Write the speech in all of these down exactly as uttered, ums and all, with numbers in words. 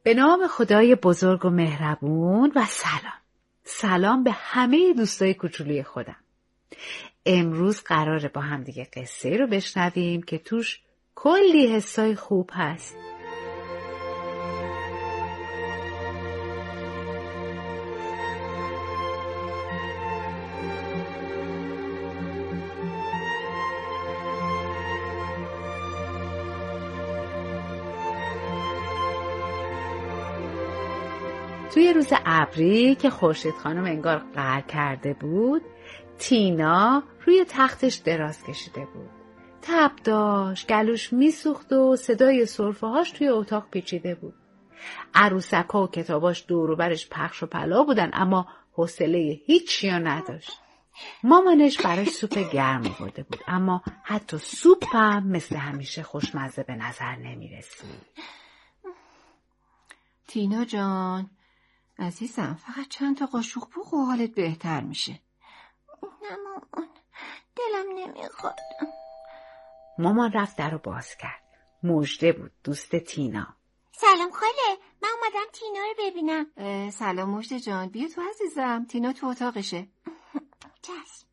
به نام خدای بزرگ و مهربون و سلام. سلام به همه دوستای کوچولوی خودم. امروز قراره با هم دیگه قصه رو بشنویم که توش کلی حسای خوب هست. توی روز ابری که خورشید خانم انگار قهر کرده بود، تینا روی تختش دراز کشیده بود. تب داشت، گلوش میسوخت و صدای سرفه هاش توی اتاق پیچیده بود. عروسک ها و کتاباش دور و برش پخش و پلا بودن، اما حوصله هیچی رو نداشت. مامانش براش سوپ گرم آورده بود، اما حتی سوپ هم مثل همیشه خوشمزه به نظر نمیرسید. تینا جان عزیزم، فقط چند تا قاشق بخور و حالت بهتر میشه. نه مامان، دلم نمیخواد. مامان رفت در رو باز کرد. مژده بود، دوست تینا. سلام خاله، من اومدم تینا رو ببینم. سلام مژده جان، بیا تو عزیزم، تینا تو اتاقشه. چشم.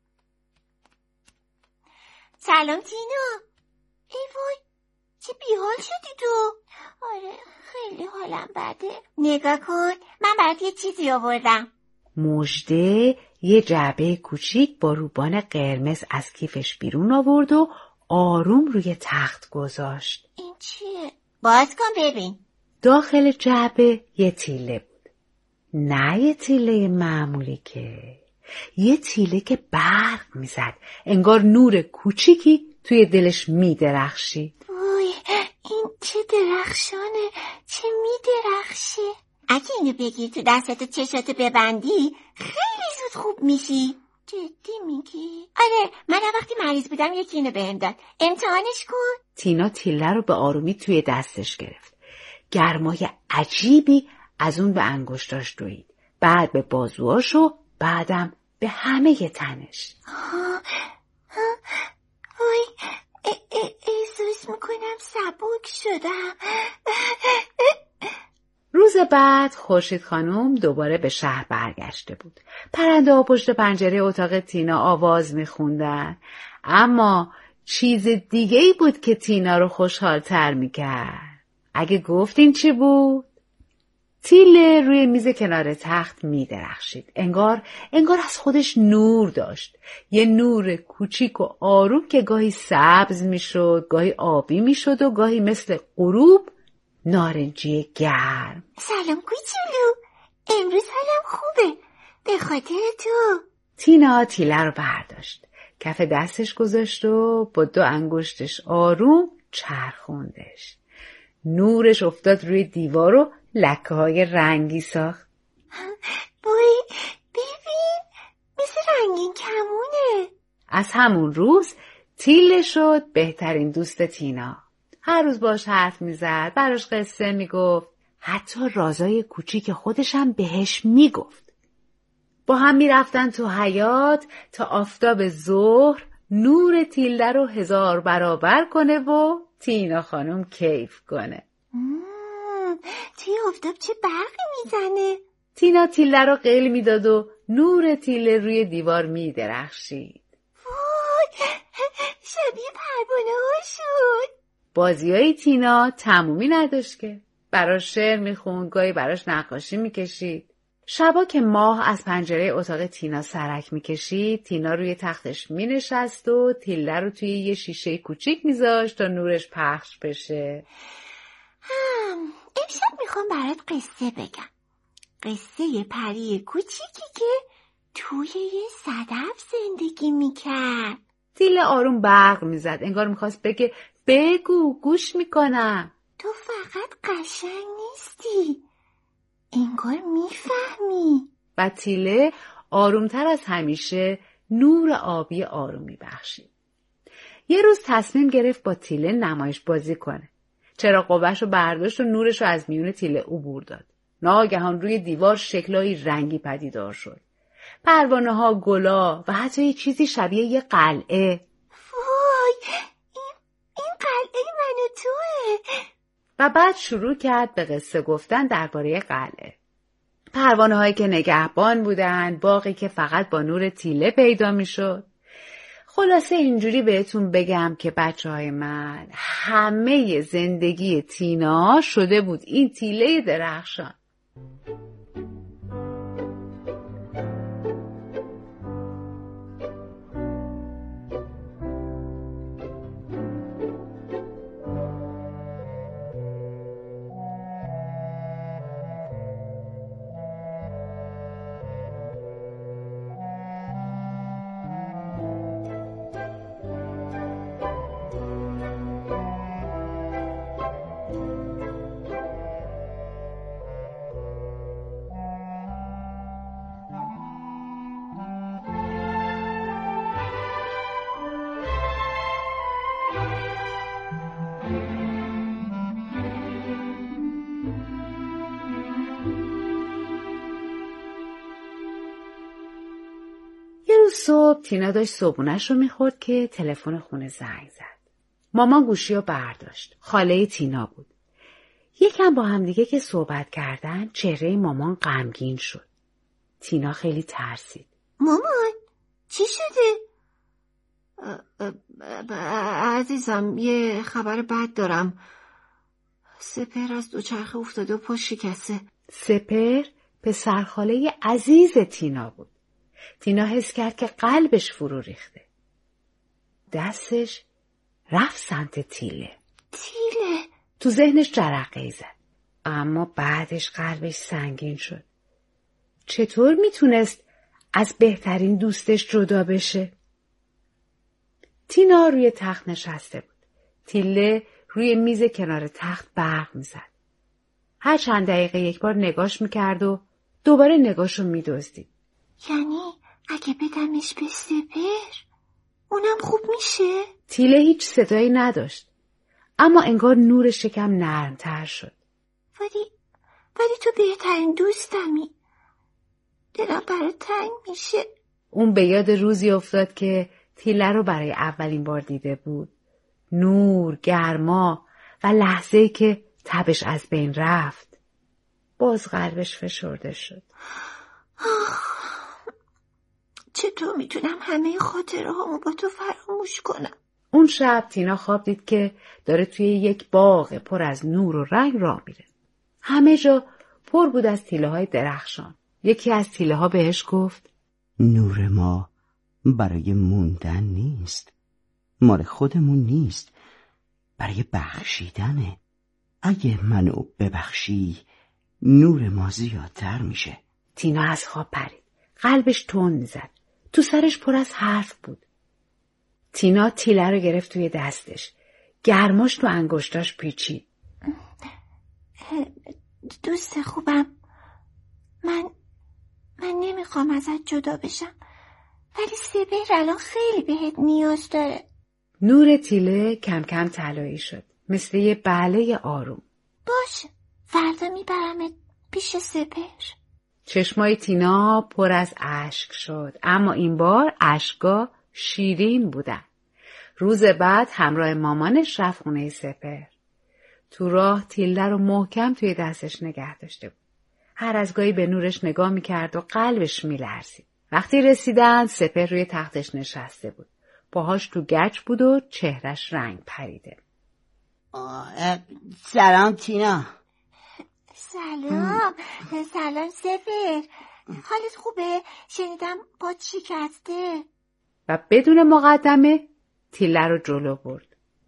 سلام تینا. ای وای، چه بیحال شدی تو؟ آره خیلی حالم بده. نگاه کن، من برات یه چیزی آوردم. مژده یه جعبه کوچیک با روبان قرمز از کیفش بیرون آورد و آروم روی تخت گذاشت. این چیه؟ باز کن ببین. داخل جعبه یه تیله بود. نه یه تیله معمولی که، یه تیله که برق میزد، انگار نور کوچیکی توی دلش میدرخشید. وای، این چه درخشانه، چه میدرخشه. اگه اینو بگیر تو دستت و چشاتو ببندی خیلی زود خوب میشی. جدی میگی؟ آره، من وقتی مریض بودم یکی اینو بهم داد. امتحانش کن. تینا تیله رو به آرومی توی دستش گرفت. گرمای عجیبی از اون به انگشتاش دوید، بعد به بازوهاش و بعدم به همه تنش. ها ها وای، احساس میکنم سبک شدم. روز بعد خورشید خانم دوباره به شهر برگشته بود. پرنده ها پشت پنجره اتاق تینا آواز میخوندن، اما چیز دیگه ای بود که تینا رو خوشحال تر میکرد. اگه گفتین چی بود؟ تیله روی میز کنار تخت میدرخشید. انگار انگار از خودش نور داشت. یه نور کوچیک و آروم که گاهی سبز میشد، گاهی آبی میشد و گاهی مثل غروب نارنجی گرم. سلام کوچولو، امروز حالم خوبه به خاطر تو. تینا تیله رو برداشت، کف دستش گذاشت و با دو انگشتش آروم چرخوندش. نورش افتاد روی دیوار و لکه های رنگی ساخت. بوی، ببین، مثل رنگین کمونه. از همون روز تیله شد بهترین دوست تینا. هر روز باش حرف میزد، براش قصه میگفت، حتی رازای کوچیک خودش هم بهش میگفت. با هم میرفتن تو حیاط تا آفتاب ظهر نور تیله رو هزار برابر کنه و تینا خانم کیف کنه. توی آفتاب چه برقی میزنه؟ تینا تیله رو قیل میداد و نور تیله روی دیوار میدرخشید. وای، شبیه پروانه ها شد. بازیای تینا تمومی نداشت که. براش شعر میخوند، گاهی براش نقاشی میکشید. شبا که ماه از پنجره اتاق تینا سرک میکشید، تینا روی تختش مینشست و تیله رو توی یه شیشه کوچیک میذاشت تا نورش پخش بشه. هم، امشب میخوام برات قصه بگم. قصه پری کوچیکی که توی یه صدف زندگی میکرد. تیله آروم برق میزد، انگار میخواست بگه بگو، گوش میکنم. تو فقط قشنگ نیستی، انگار میفهمی. و تیله آرومتر از همیشه نور آبی آرومی بخشید. یه روز تصمیم گرفت با تیله نمایش بازی کنه. چراغ قوه‌شو برداشت و نورشو از میون تیله عبور داد. ناگهان روی دیوار شکلای رنگی پدیدار شد. پروانه ها، گلا و حتی یه چیزی شبیه یه قلعه. وای، این, این قلعه من و توه. و بعد شروع کرد به قصه گفتن درباره قلعه. پروانه هایی که نگهبان بودن، باغی که فقط با نور تیله پیدا می شد. خلاصه اینجوری بهتون بگم که بچه های من همه زندگی تینا شده بود این تیله درخشان. صبح تینا داشت صبحونه‌ش رو میخورد که تلفن خونه زنگ زد. مامان گوشی رو برداشت. خاله تینا بود. یکم با همدیگه که صحبت کردن چهره مامان غمگین شد. تینا خیلی ترسید. مامان چی شده؟ عزیزم یه خبر بد دارم. سپر از دوچرخه افتاده و پا شکسته. سپر پسر خاله عزیز تینا بود. تینا حس کرد که قلبش فرو ریخته. دستش رفت سمت تیله. تیله؟ تو ذهنش جرقه‌ای زد. اما بعدش قلبش سنگین شد. چطور میتونست از بهترین دوستش جدا بشه؟ تینا روی تخت نشسته بود. تیله روی میز کنار تخت برق میزد. هر چند دقیقه یک بار نگاش میکرد و دوباره نگاشو میدزدید. یعنی اگه بدمش به سپر اونم خوب میشه؟ تیله هیچ صدایی نداشت، اما انگار نور شکم نرمتر شد. ولی ولی تو بهترین دوستمی. دلم برات تنگ میشه. اون به یاد روزی افتاد که تیله رو برای اولین بار دیده بود. نور، گرما و لحظه‌ای که تبش از بین رفت. باز قلبش فشرده شد. چطور میتونم همه خاطره هامو با تو فراموش کنم؟ اون شب تینا خواب دید که داره توی یک باغ پر از نور و رنگ راه میره. همه جا پر بود از تیله های درخشان. یکی از تیله ها بهش گفت نور ما برای موندن نیست، مال خودمون نیست، برای بخشیدنه. اگه منو ببخشی نور ما زیادتر میشه. تینا از خواب پرید. قلبش تند میزد. تو سرش پر از حرف بود. تینا تیله رو گرفت توی دستش. گرماش تو انگشتاش پیچید. دوست خوبم، من من نمیخوام ازت جدا بشم، ولی سپهر الان خیلی بهت نیاز داره. نور تیله کم کم طلایی شد، مثل یه بله آروم. باشه، فردا میبرمت پیش سپهر. چشمای تینا پر از اشک شد، اما این بار اشکا شیرین بودن. روز بعد همراه مامانش رفت خونه سپهر. تو راه تیله رو محکم توی دستش نگه داشته بود. هر از گاهی به نورش نگاه میکرد و قلبش میلرزید. وقتی رسیدن سپهر روی تختش نشسته بود. پاهاش تو گچ بود و چهرش رنگ پریده. سلام تینا. سلام. سلام سپهر. حالت خوبه؟ شنیدم پات شکسته. و بدون مقدمه تیله رو جلو برد.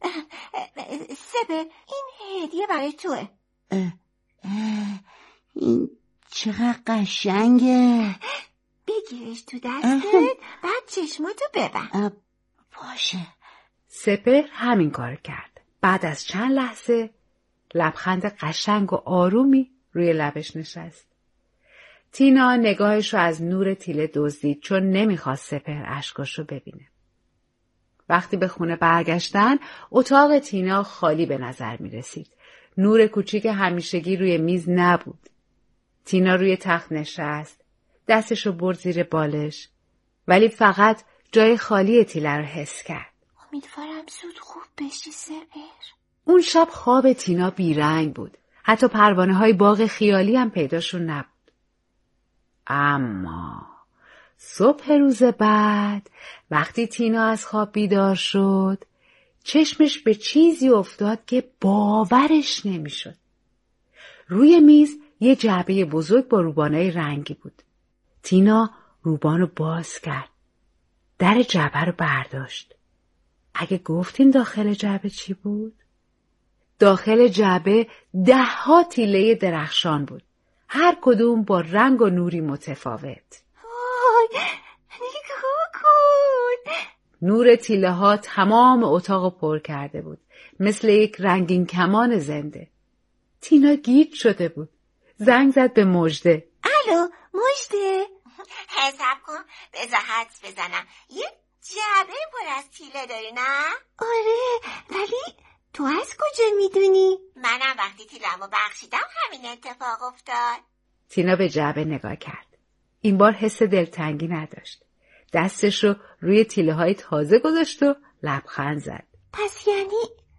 سپهر این هدیه برای توه. اه اه این چقدر قشنگه. بگیرش تو دستت بعد چشماتو ببند. باشه. سپهر همین کار کرد. بعد از چند لحظه لبخند قشنگ و آرومی روی لبش نشست. تینا نگاهش رو از نور تیله دزدید چون نمیخواست سپهر اشکاشو ببینه. وقتی به خونه برگشتن اتاق تینا خالی به نظر می رسید. نور کوچیک همیشگی روی میز نبود. تینا روی تخت نشست. دستشو برد زیر بالش. ولی فقط جای خالی تیله رو حس کرد. امیدوارم زود خوب بشی سپهر. اون شب خواب تینا بیرنگ بود. حتی پروانه های باغ خیالی هم پیداشون نبود. اما صبح روز بعد وقتی تینا از خواب بیدار شد، چشمش به چیزی افتاد که باورش نمیشد. روی میز یه جعبه بزرگ با روبانای رنگی بود. تینا روبان رو باز کرد. در جعبه رو برداشت. اگه گفتین داخل جعبه چی بود؟ داخل جعبه ده ها تیله درخشان بود. هر کدوم با رنگ و نوری متفاوت. آی نگاه کن. نور تیله ها تمام اتاق پر کرده بود. مثل یک رنگین کمان زنده. تینا گیج شده بود. زنگ زد به مژده. الو مژده. حساب کن بذار حدس بزنم. یه جعبه پر از تیله داری نه؟ آره ولی تو از کجا میدونی؟ منم وقتی تیلمو بخشیدم همین اتفاق افتاد. تینا به جعبه نگاه کرد. این بار حس دلتنگی نداشت. دستش رو روی تیله های تازه گذاشت و لبخند زد. پس یعنی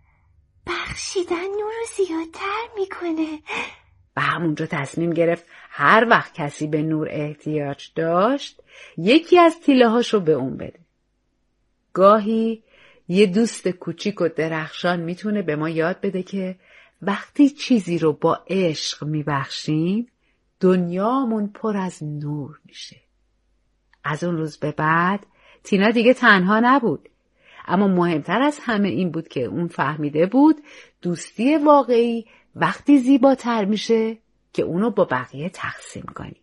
بخشیدن نور رو زیادتر میکنه. و همونجا تصمیم گرفت هر وقت کسی به نور احتیاج داشت یکی از تیله هاشو به اون بده. گاهی یه دوست کوچیک و درخشان میتونه به ما یاد بده که وقتی چیزی رو با عشق میبخشیم دنیامون پر از نور میشه. از اون روز به بعد تینا دیگه تنها نبود. اما مهمتر از همه این بود که اون فهمیده بود دوستی واقعی وقتی زیباتر میشه که اونو با بقیه تقسیم کنی.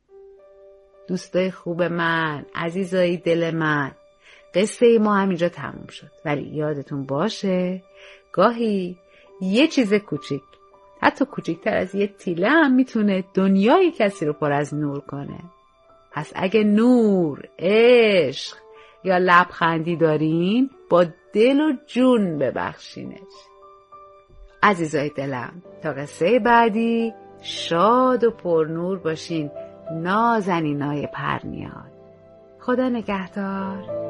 دوستای خوب من، عزیزای دل من، قصه ما همینجا تموم شد. ولی یادتون باشه گاهی یه چیز کوچیک، حتی کوچیکتر از یه تیله هم میتونه دنیای کسی رو پر از نور کنه. پس اگه نور، عشق یا لبخندی دارین با دل و جون ببخشینش. عزیزای دلم تا قصه بعدی شاد و پرنور باشین نازنینای پرنیان. خدا نگهدار.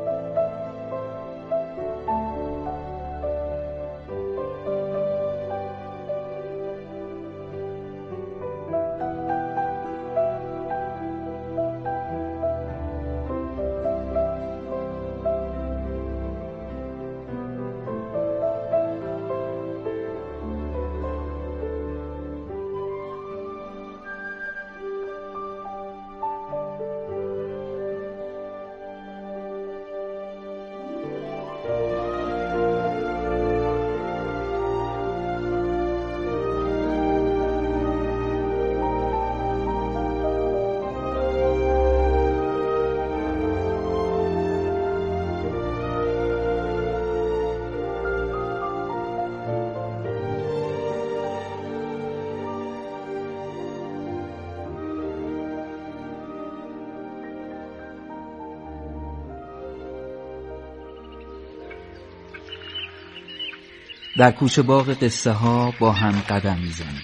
در کوچه باغ قصه ها با هم قدم میزنیم.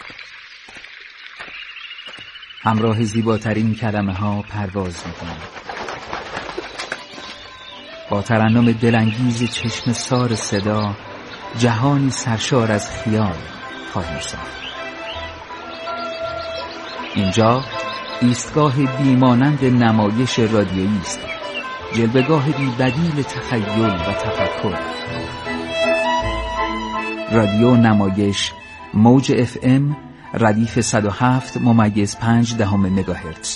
همراه زیباترین کلمه ها پرواز میکنیم. با ترنم دلانگیز چشم سار صدا جهانی سرشار از خیال خواهیم ساخت. اینجا ایستگاه بیمانند نمایش رادیویی است، جلوه‌گاه بی بدیل تخیل و تفکر. رادیو نمایش موج اف ام ردیف صد و هفت ممیز پنج دهم مگاهرتز.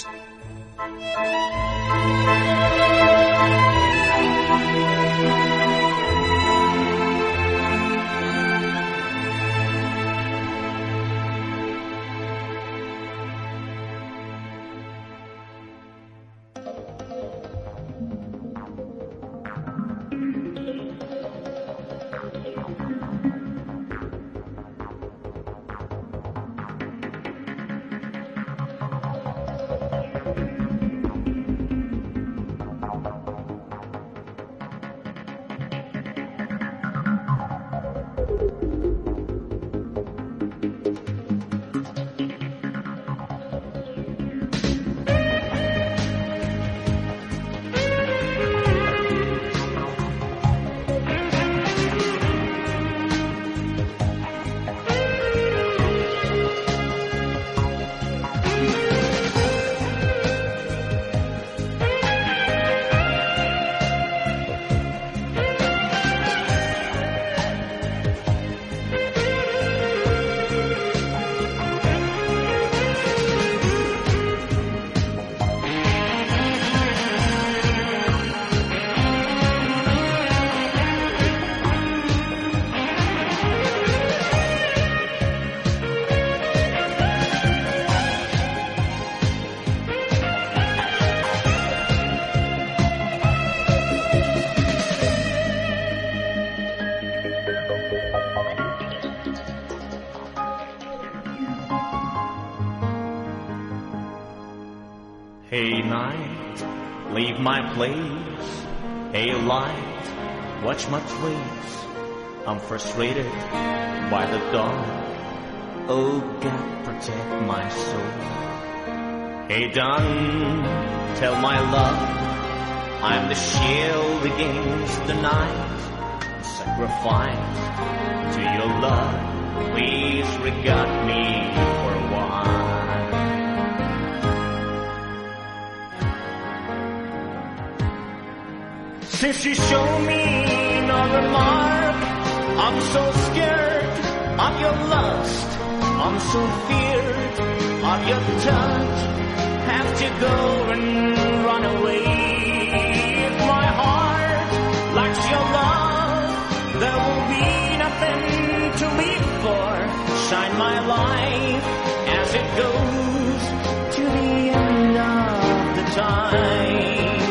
leave my place. Hey light, watch my place. I'm frustrated by the dark. Oh God, protect my soul. Hey dawn, tell my love I'm the shield against the night. Sacrifice to your love, please regard me for a while. Since you show me no remark, I'm so scared of your lust. I'm so feared of your touch. Have to go and run away. If my heart lacks your love, there will be nothing to live for. Shine my life as it goes to the end of the time.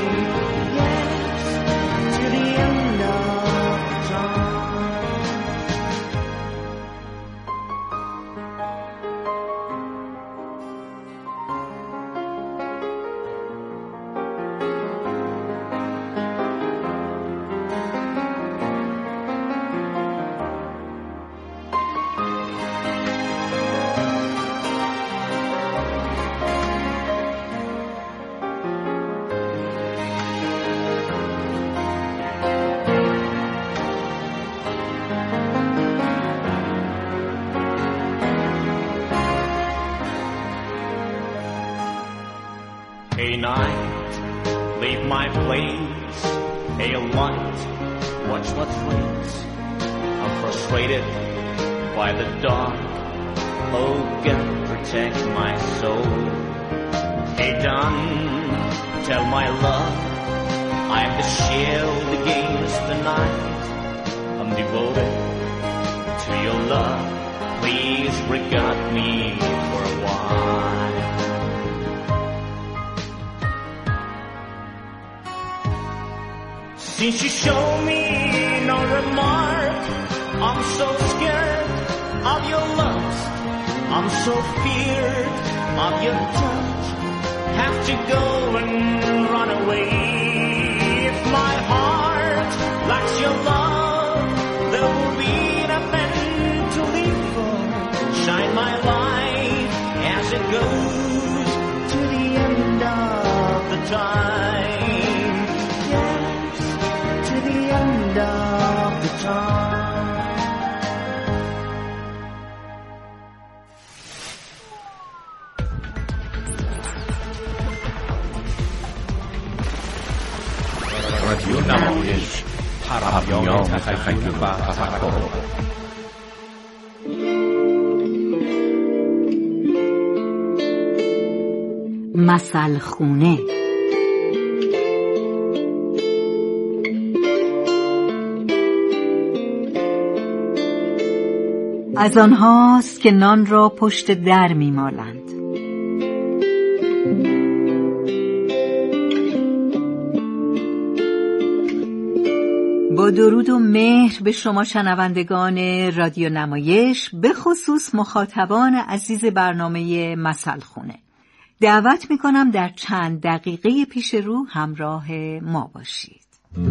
Hey night, leave my place. Hey light, watch my place. I'm frustrated by the dark. Oh God, protect my soul. Hey dawn, tell my love I'm the shield against the night. I'm devoted to your love. Please regard me for a while. Since you show me no remark, I'm so scared of your lust. I'm so feared of your touch. Have to go and run away. If my heart lacks your love, there will be nothing to live for. Shine my light as it goes to the end of the time. End of the time. رادیو نمایش، پیام تخیل و تفکر. مثل خونه. از آنهاست که نان را پشت در می‌مالند. با درود و مهر به شما شنوندگان رادیو نمایش، به خصوص مخاطبان عزیز برنامه مثل خونه، دعوت می‌کنم در چند دقیقه پیش رو همراه ما باشید.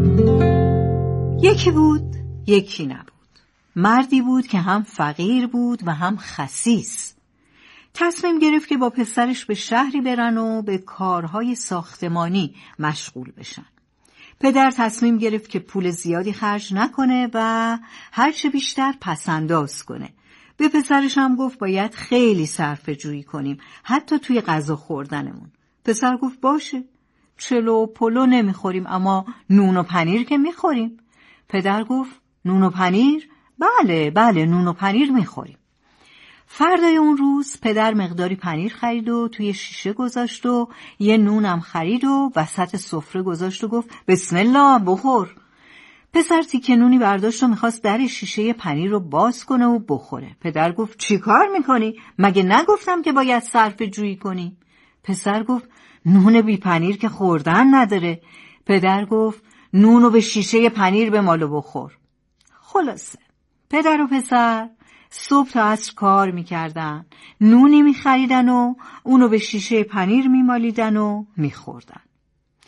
یکی بود، یکی نبود. مردی بود که هم فقیر بود و هم خسیس. تصمیم گرفت که با پسرش به شهری برن و به کارهای ساختمانی مشغول بشن. پدر تصمیم گرفت که پول زیادی خرج نکنه و هرچه بیشتر پسنداز کنه. به پسرش هم گفت باید خیلی صرفه جویی کنیم، حتی توی غذا خوردنمون. پسر گفت باشه، چلو و پلو نمیخوریم اما نون و پنیر که میخوریم. پدر گفت نون و پنیر؟ بله بله نون و پنیر میخوریم. فردای اون روز پدر مقداری پنیر خرید و توی شیشه گذاشت و یه نونم خرید و وسط سفره گذاشت و گفت بسم الله بخور. پسر تیکه نونی برداشت و میخواست در شیشه پنیر رو باز کنه و بخوره. پدر گفت چی کار میکنی؟ مگه نگفتم که باید صرفه جویی کنی؟ پسر گفت نون بی پنیر که خوردن نداره. پدر گفت نونو به شیشه پنیر بمال و بخور. خلاصه پدر و پسر صبح تا عصر کار میکردن، نونی میخریدن و اونو به شیشه پنیر میمالیدن و میخوردن.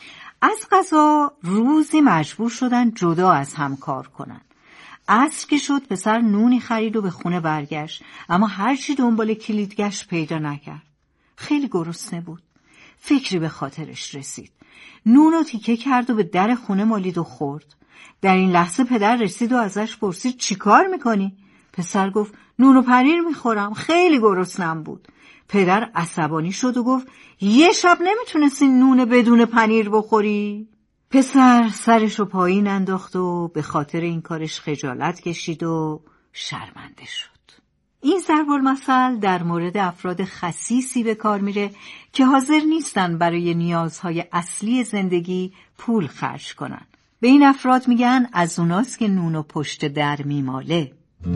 از قضا روزی مجبور شدن جدا از هم کار کنن. عصر که شد پسر نونی خرید و به خونه برگشت، اما هرچی دنبال کلید گشت پیدا نکرد. خیلی گرسنه بود. فکری به خاطرش رسید. نونو تیکه کرد و به در خونه مالید و خورد. در این لحظه پدر رسید و ازش پرسید چی کار میکنی؟ پسر گفت نون و پنیر میخورم، خیلی گرسنم بود. پدر عصبانی شد و گفت یه شب نمیتونستی نون بدون پنیر بخوری؟ پسر سرشو پایین انداخت و به خاطر این کارش خجالت کشید و شرمنده شد. این ضرب المثل در مورد افراد خسیسی به کار میره که حاضر نیستن برای نیازهای اصلی زندگی پول خرج کنن. به این افراد میگن از اوناست که نونو پشت در میماله.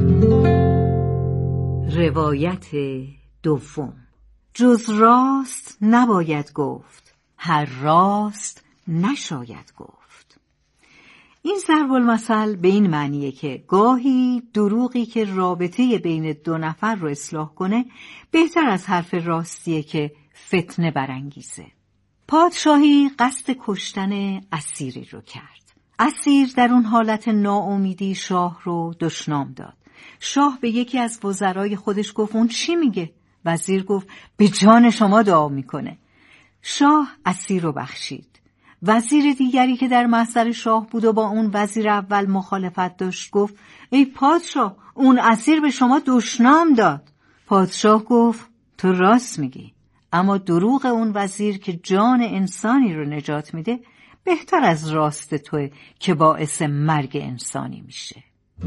روایت دوم. جز راست نباید گفت، هر راست نشاید گفت. این ضرب المثل به این معنیه که گاهی دروغی که رابطه بین دو نفر رو اصلاح کنه بهتر از حرف راستیه که فتنه برانگیزه. پادشاهی قصد کشتن اسیری رو کرد. اسیر در اون حالت ناامیدی شاه رو دشنام داد. شاه به یکی از وزرای خودش گفت اون چی میگه؟ وزیر گفت به جان شما دعا میکنه. شاه اسیر رو بخشید. وزیر دیگری که در محضر شاه بود و با اون وزیر اول مخالفت داشت گفت ای پادشاه، اون اسیر به شما دشنام داد. پادشاه گفت تو راست میگی، اما دروغ اون وزیر که جان انسانی رو نجات میده بهتر از راست توه که باعث مرگ انسانی میشه.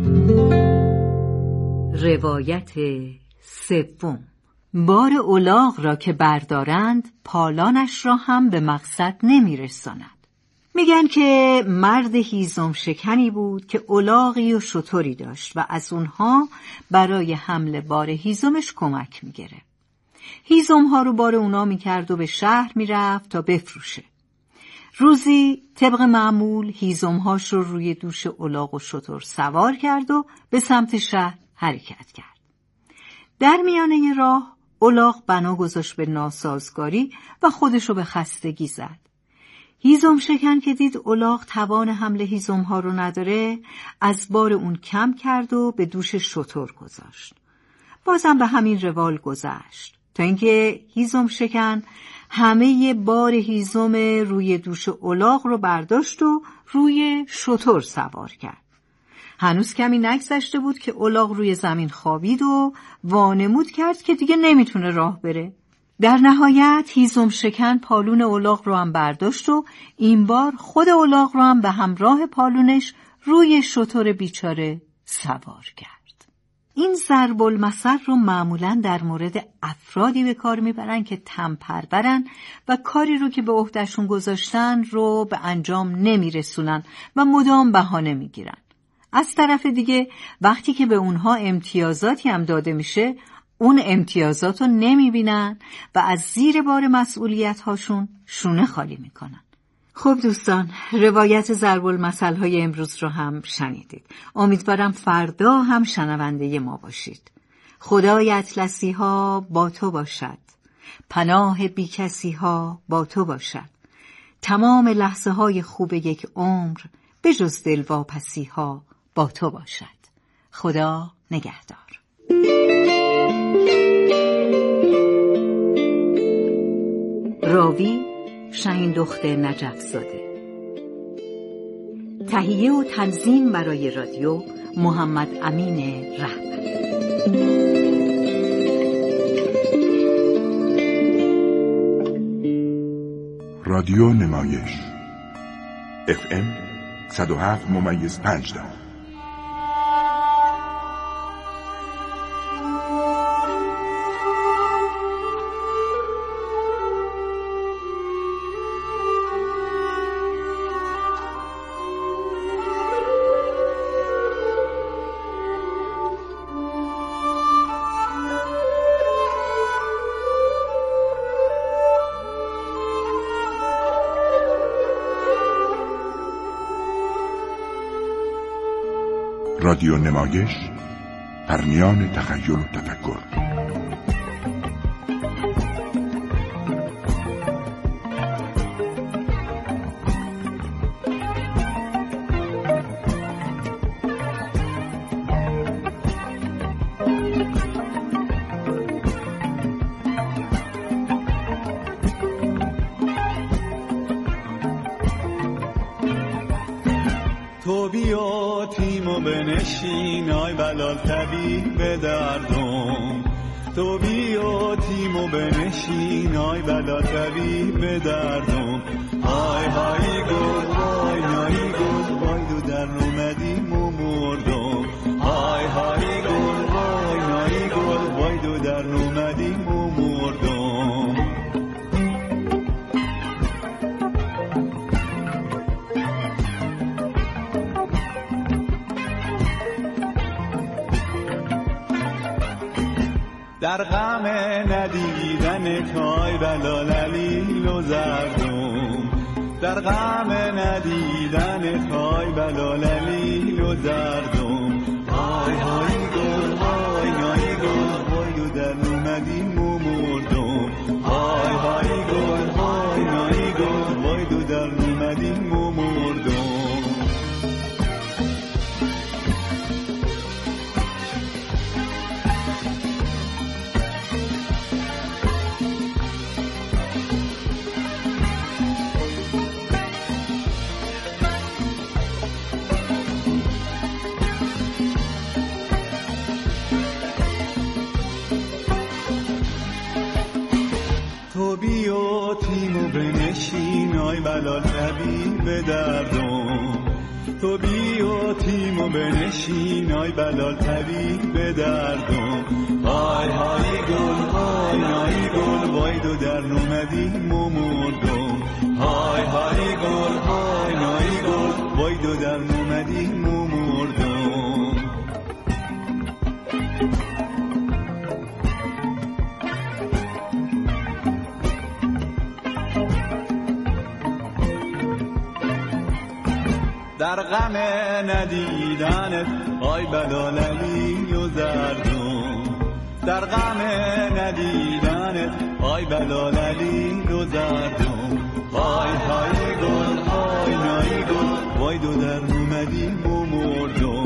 روایت سوم. بار الاغ را که بردارند پالانش را هم به مقصد نمیرساند. میگن که مرد هیزم شکنی بود که الاغی و شتری داشت و از اونها برای حمل بار هیزمش کمک میگیره. هیزم ها رو بار اونا میکرد و به شهر میرفت تا بفروشه. روزی طبق معمول هیزم هاش رو روی دوش الاغ و شتر سوار کرد و به سمت شهر حرکت کرد. در میانه راه الاغ بنا گذاشت به ناسازگاری و خودشو به خستگی زد. هیزم شکن که دید الاغ توان حمل هیزم ها رو نداره، از بار اون کم کرد و به دوش شتر گذاشت. بازم به همین روال گذشت تا اینکه هیزم شکن همه بار هیزم روی دوش الاغ رو برداشت و روی شتر سوار کرد. هنوز کمی نگذشته بود که الاغ روی زمین خوابید و وانمود کرد که دیگه نمیتونه راه بره. در نهایت هیزم شکن پالون الاغ رو هم برداشت و این بار خود الاغ رو هم به همراه پالونش روی شتر بیچاره سوار کرد. این ضرب المثل رو معمولاً در مورد افرادی به کار میبرن که تن‌پرورن و کاری رو که به عهدهشون گذاشتن رو به انجام نمیرسونن و مدام بهانه میگیرن. از طرف دیگه وقتی که به اونها امتیازاتی هم داده میشه، اون امتیازات رو نمیبینن و از زیر بار مسئولیت هاشون شونه خالی میکنن. خب دوستان، روایت ضرب المثل های امروز رو هم شنیدید. امیدوارم فردا هم شنونده ما باشید. خدای اطلسی ها با تو باشد، پناه بی کسی ها با تو باشد، تمام لحظه های خوب یک عمر به جز دلواپسی ها با تو باشد. خدا نگهدار. راوی شهین دخت نجف زاده. تهیه و تنظیم برای رادیو محمد امین رهبر. رادیو نمایش اف ام صد و هفت ممیز پنج دهم. رادیو نمایش، پرنیان تخیل و تفکر. تو بیا تیمو بنشین آی بلال طبیب به دردم تو بیا تیمو بنشین آی بلال طبیب به دردم آی های گل وای نای گل وای دو در اومدیم و مردم آی های گل وای نای گل وای دو در اومدیم و مردم در غم ندیدن تای بلال علیل و زردم در غم ندیدن تای بلال علیل و زردم آی های گل وای نای گل وای دو در اومدیم و مردم آی های گل وای نای گل وای دو در اومدیم و مردم تو بیا تیمو بنشین آی بلال طبیب به دردم تو بیا تیمو بنشین آی بلال طبیب به دردم آی های گل وای نای گل وای دو در اومدیم و مردم آی های گل وای نای گل وای دو در اومدیم و مردم در غم ندیدنت آی بلال علیل و زردم در غم ندیدنت آی بلال علیل و زردم آی های گل وای نای گل وای دو در اومدیم و مردم